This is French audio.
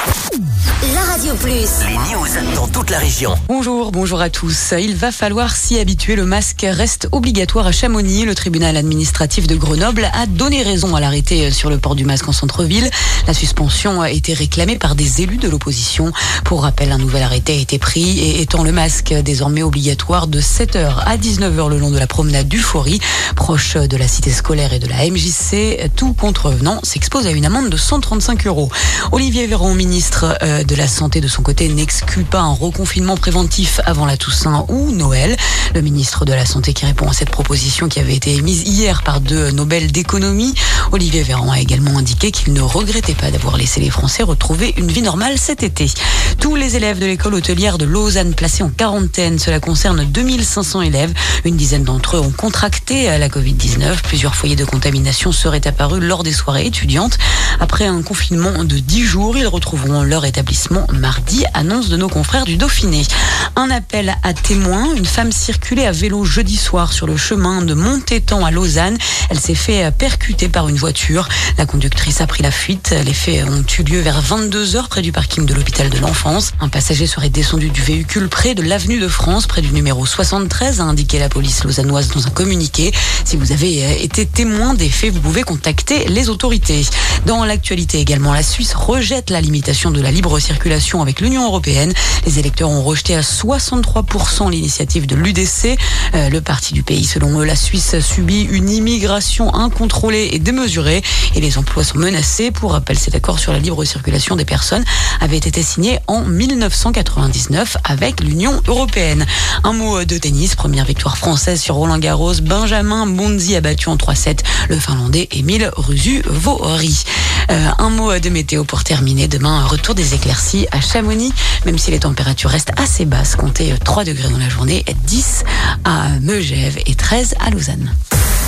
La Radio Plus. Les news dans toute la région. Bonjour à tous. Il va falloir s'y habituer. Le masque reste obligatoire à Chamonix. Le tribunal administratif de Grenoble a donné raison à l'arrêté sur le port du masque en centre-ville. La suspension a été réclamée par des élus de l'opposition. Pour rappel, un nouvel arrêté a été pris et étend le masque désormais obligatoire de 7h à 19h le long de la promenade d'Euphorie, proche de la cité scolaire et de la MJC. Tout contrevenant s'expose à une amende de 135 €. Olivier Véran, ministre de la Santé, de son côté, n'exclut pas un reconfinement préventif avant la Toussaint ou Noël. Le ministre de la Santé qui répond à cette proposition qui avait été émise hier par deux Nobel d'économie. Olivier Véran a également indiqué qu'il ne regrettait pas d'avoir laissé les Français retrouver une vie normale cet été. Tous les élèves de l'école hôtelière de Lausanne placés en quarantaine, cela concerne 2500 élèves. Une dizaine d'entre eux ont contracté la Covid-19. Plusieurs foyers de contamination seraient apparus lors des soirées étudiantes. Après un confinement de 10 jours, ils retrouveront leur établissement mardi, annonce de nos confrères du Dauphiné. Un appel à témoins. Une femme circulait à vélo jeudi soir sur le chemin de Montétan à Lausanne. Elle s'est fait percuter par une voiture. La conductrice a pris la fuite. Les faits ont eu lieu vers 22h près du parking de l'hôpital de l'enfance. Un passager serait descendu du véhicule près de l'avenue de France, près du numéro 73, a indiqué la police lausannoise dans un communiqué. Si vous avez été témoin des faits, vous pouvez contacter les autorités. Dans l'actualité également, la Suisse rejette la limitation de la libre circulation avec l'Union européenne. Les électeurs ont rejeté à 63% l'initiative de l'UDC. Le parti du pays, selon eux, la Suisse subit une immigration incontrôlée et démesurée et les emplois sont menacés. Pour rappel, cet accord sur la libre circulation des personnes avait été signé en 1999 avec l'Union européenne. Un mot de tennis, première victoire française sur Roland-Garros. Benjamin Bonzi a battu en 3-7 le Finlandais Emil Ruusuvuori. Un mot de météo pour terminer. Demain, retour des éclaircies à Chamonix, même si les températures restent assez basses. Comptez 3 degrés dans la journée, 10 à Megève et 13 à Lausanne.